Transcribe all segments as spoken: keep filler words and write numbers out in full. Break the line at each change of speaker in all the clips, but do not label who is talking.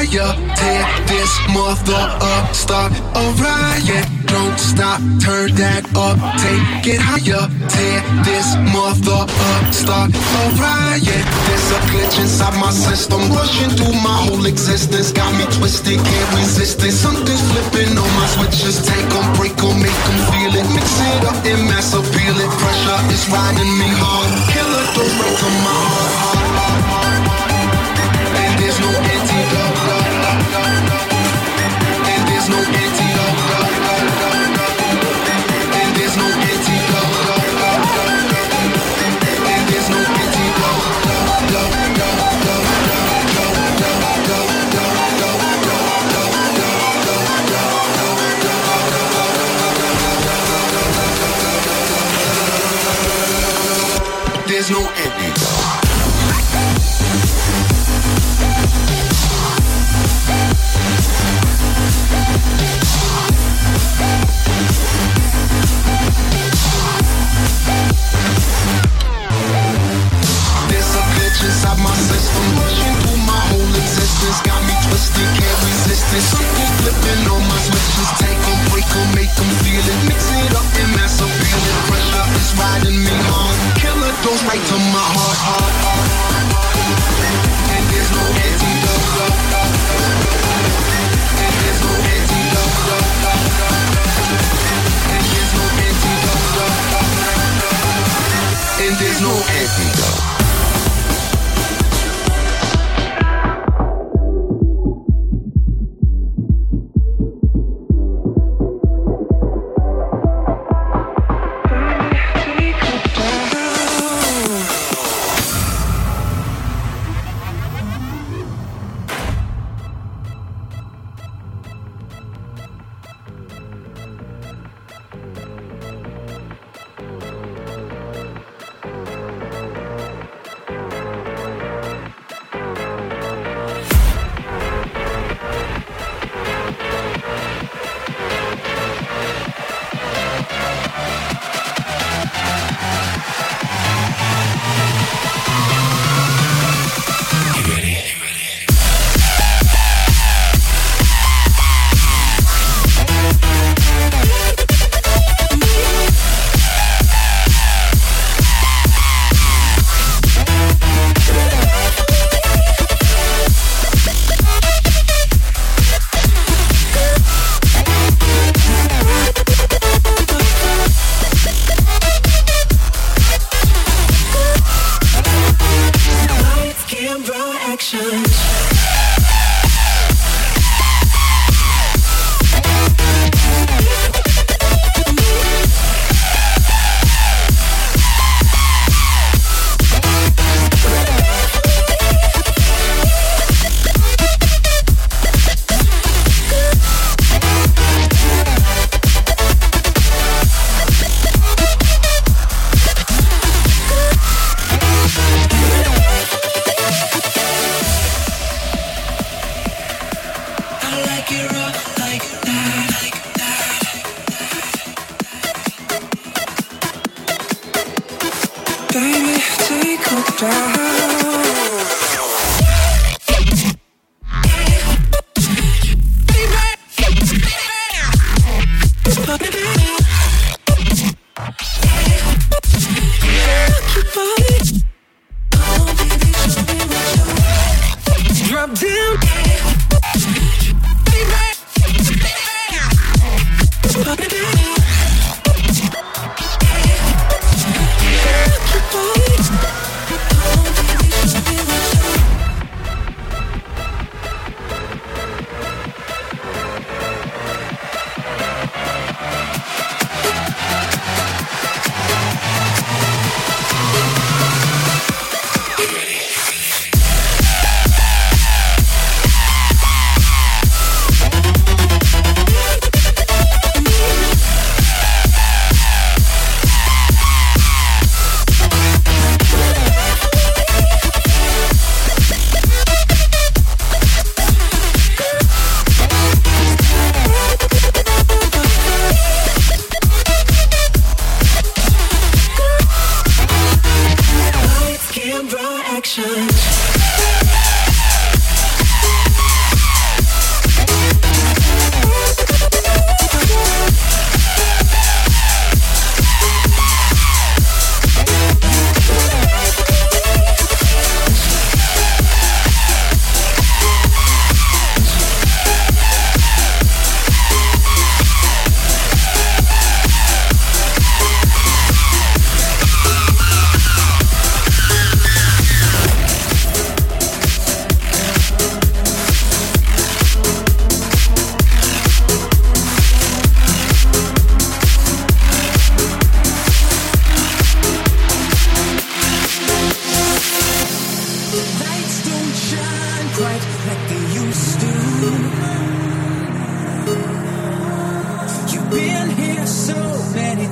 higher. Tear this mother up, start a riot. Don't stop, turn that up, take it higher. Tear this mother up, start a riot. There's a glitch inside my system, rushing through my whole existence. Got me twisted, can't resist it. Something's flipping on my switches. Take them, break them, make them feel it. Mix it up and mass appeal it. Pressure is riding me hard. Killer goes right to my heart. And there's no antidote. And there's no antidote. And there's no antidote. And there's no antidote. There's no antidote. Inside my system, rushing through my whole existence. Got me twisted, can't resist it. Something flipping on my switches. Take them, break them, make them feel it. Mix it up and mass appeal it. Pressure is riding me hard. Killer goes right to my heart, heart, heart. And there's no antidote. And there's no antidote. And there's no antidote. And there's no antidote.
Keep on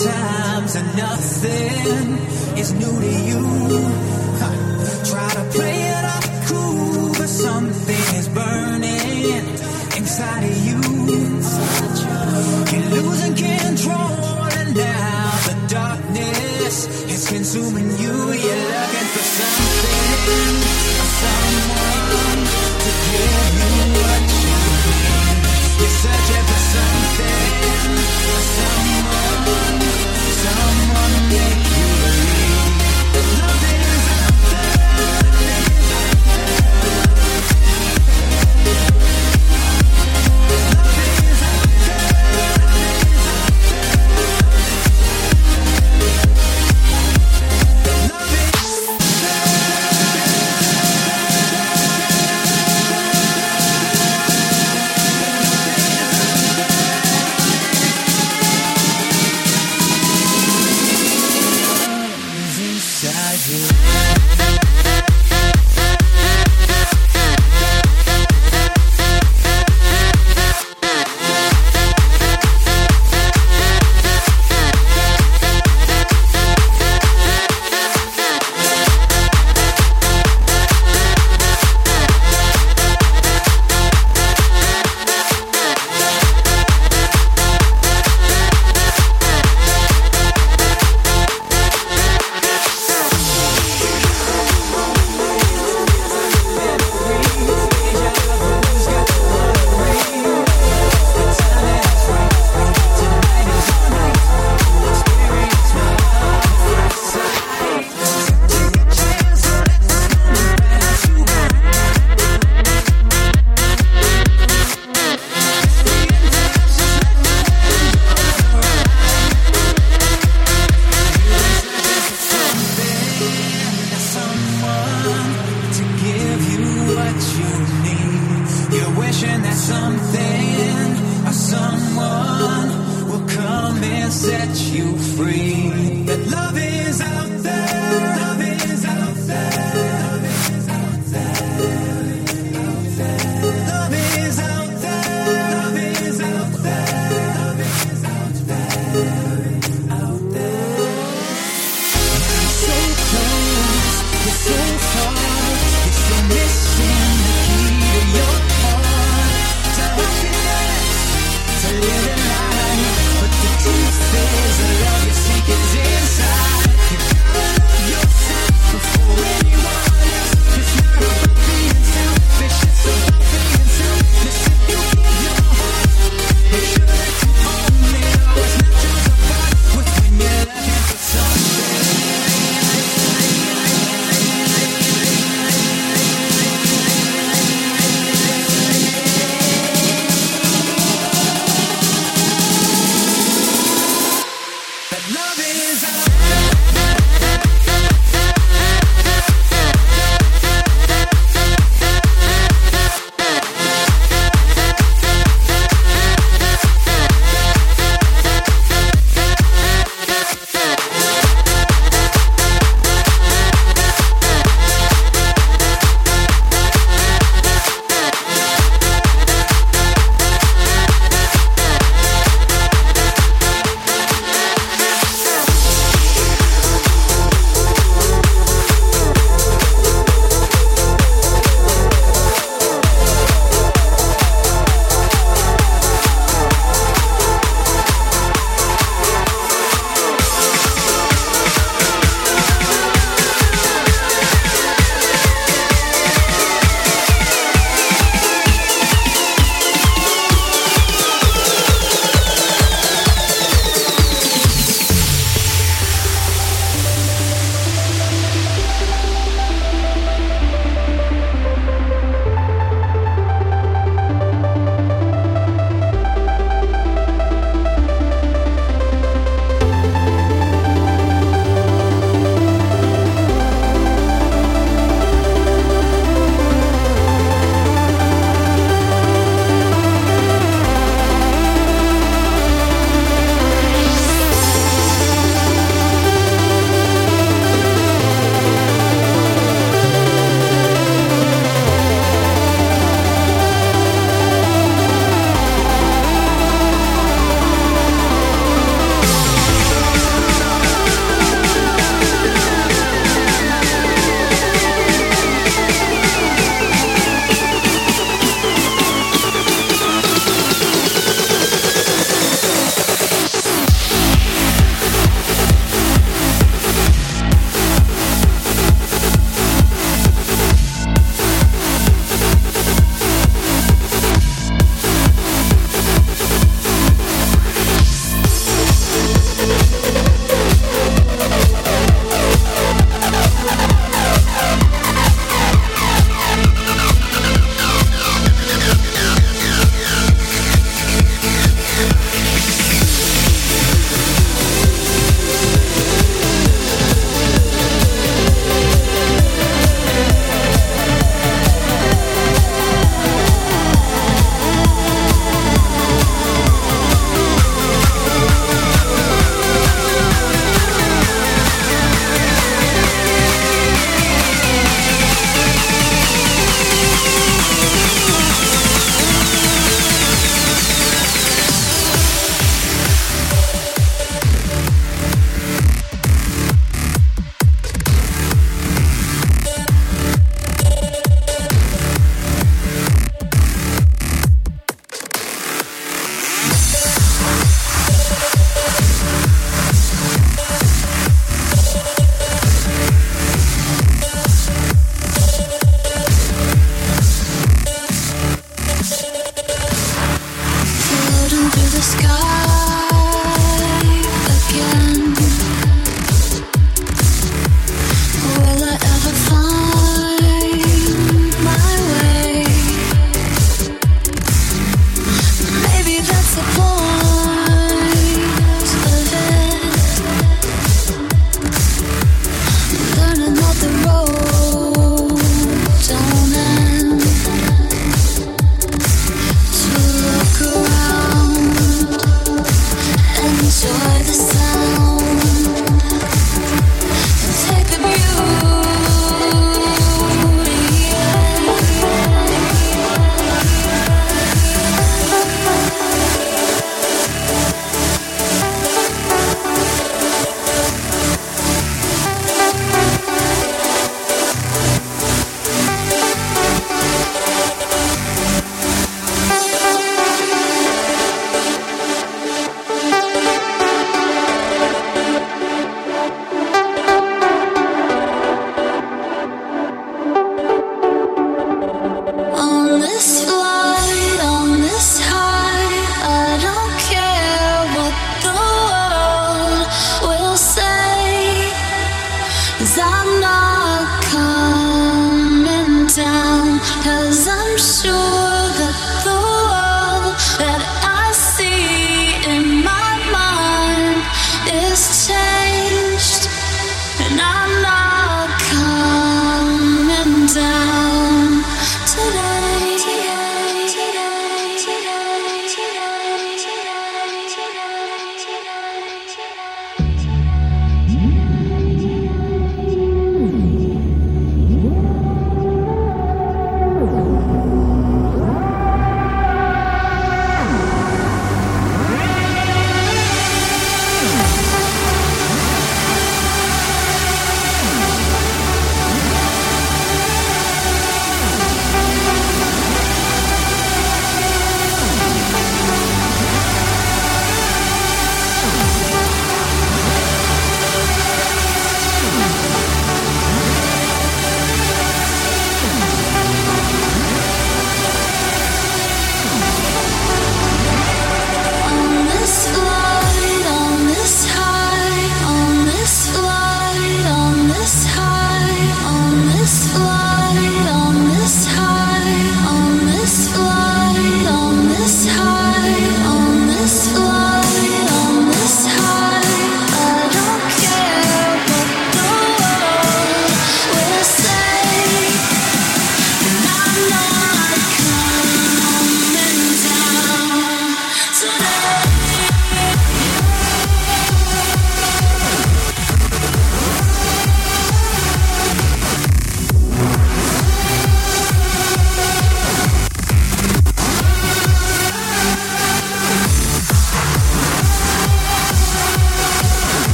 times and nothing is new to you. Huh. Try to play it up cool, but something is burning inside of you. You're losing control, and now the darkness is consuming you. You're looking for something, someone to give you what you need. You're searching for something, someone, someone to make you believe that love is out there, love is out seeking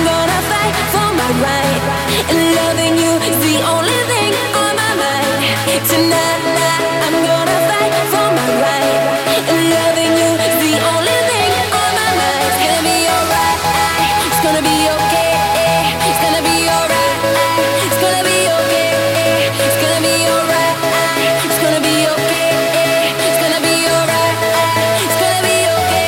gonna fight for my right. And loving you is the only thing on my mind. Tonight, I'm gonna fight for my right. And loving you is the only thing on my mind. It's gonna be alright. It's gonna be okay. It's gonna be alright. It's gonna be okay. It's gonna be alright. It's gonna be okay. It's gonna be alright. It's gonna be okay.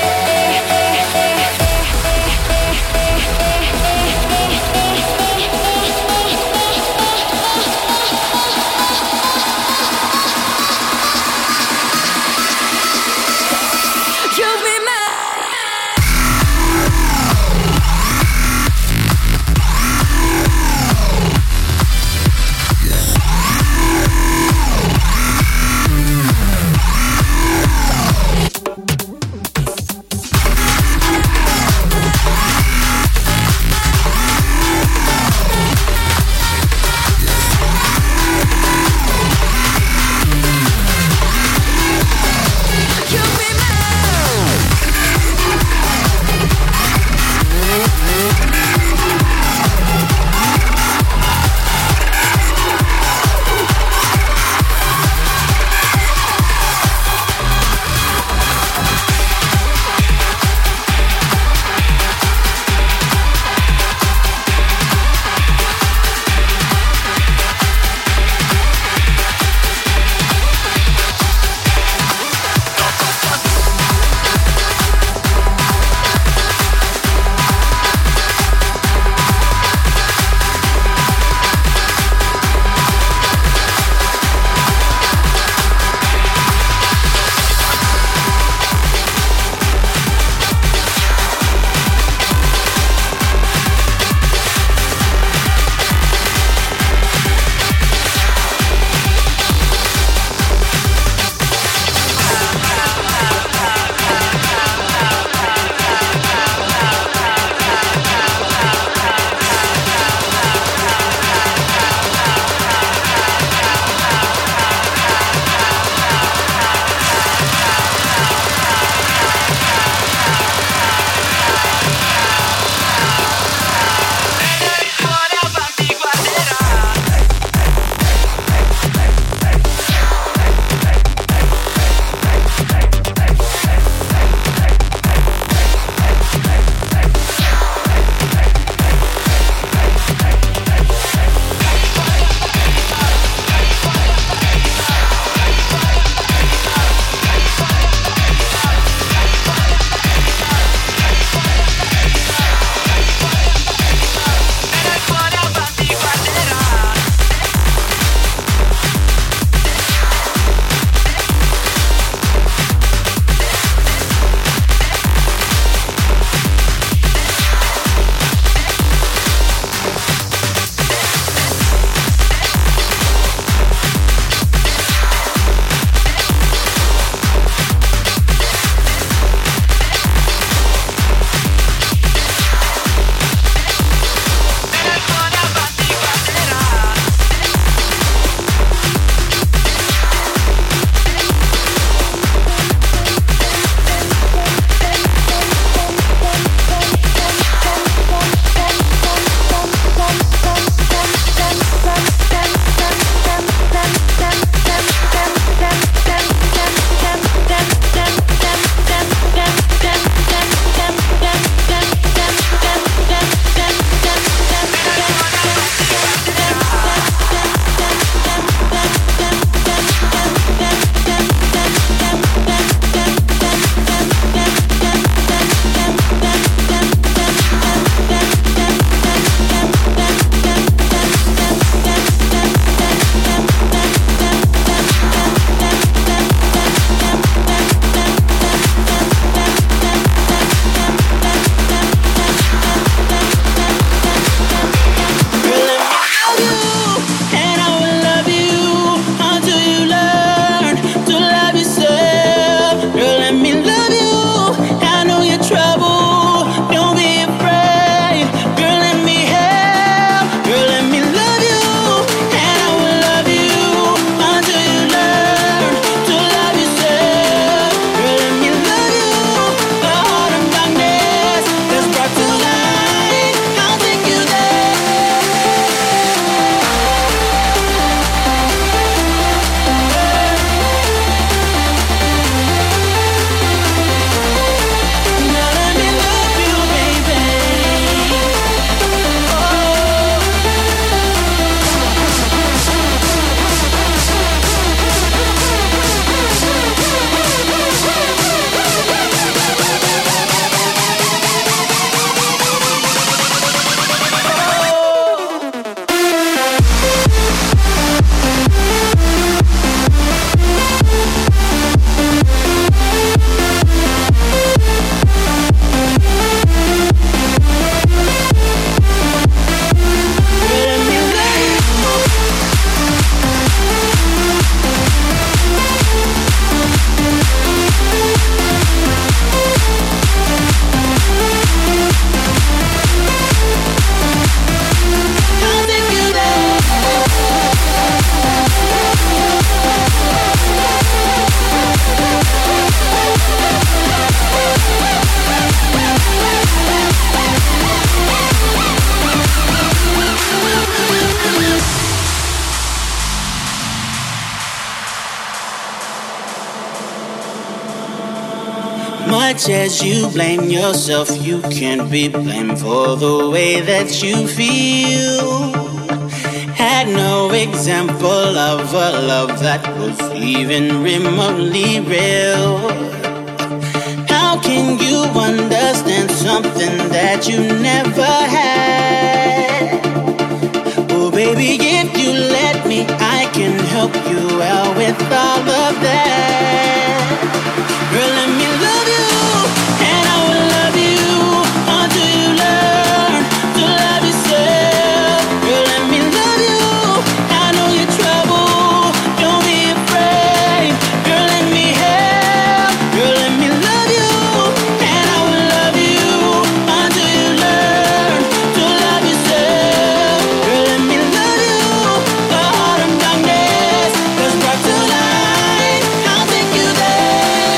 Much as you blame yourself, you can't be blamed for the way that you feel. Had no example of a love that was even remotely real. How can you understand something that you never had? Oh baby, if you let me, I can help you out with all of that. Girl, let me love you, and I will love you until you learn to love yourself. Girl, let me love you, I know your trouble, don't be afraid. Girl, let me help, girl, let me love you, and I will love you until you learn to love yourself. Girl, let me love you, the heart of darkness was brought to light. I'll take you there.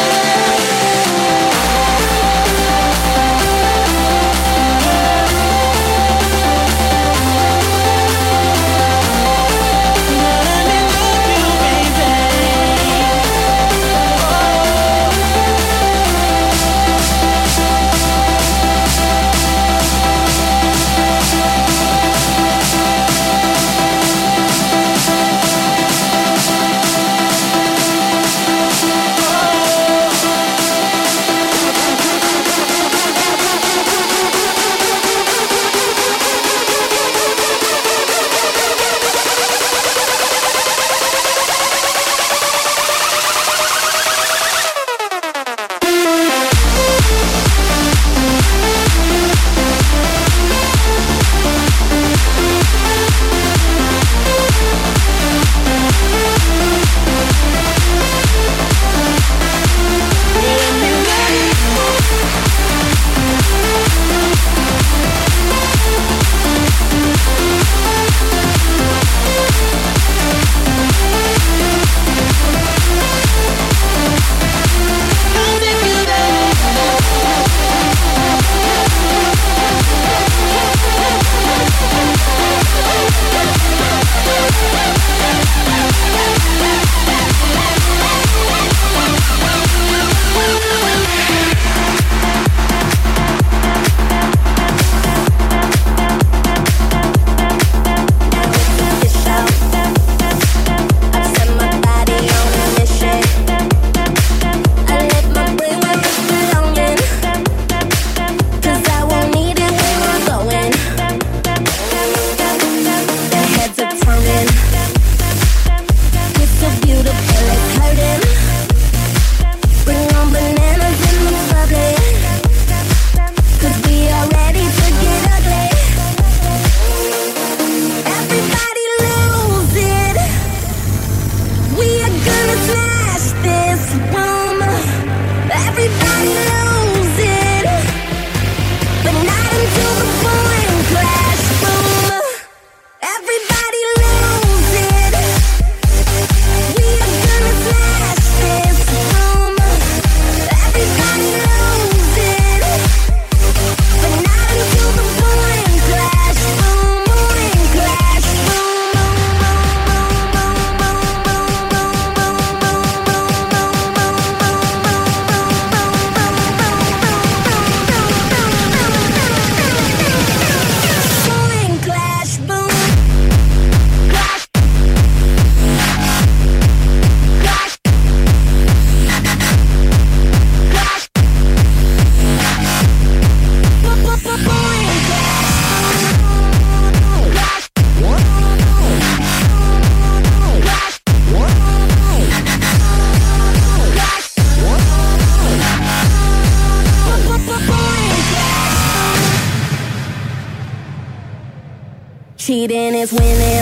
Cheating is winning.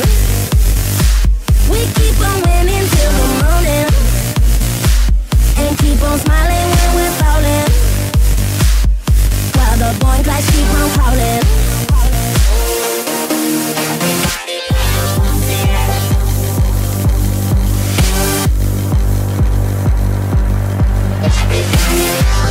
We keep on winning till the morning, and keep on smiling when we're falling, while the boy class keep on crawling. Everybody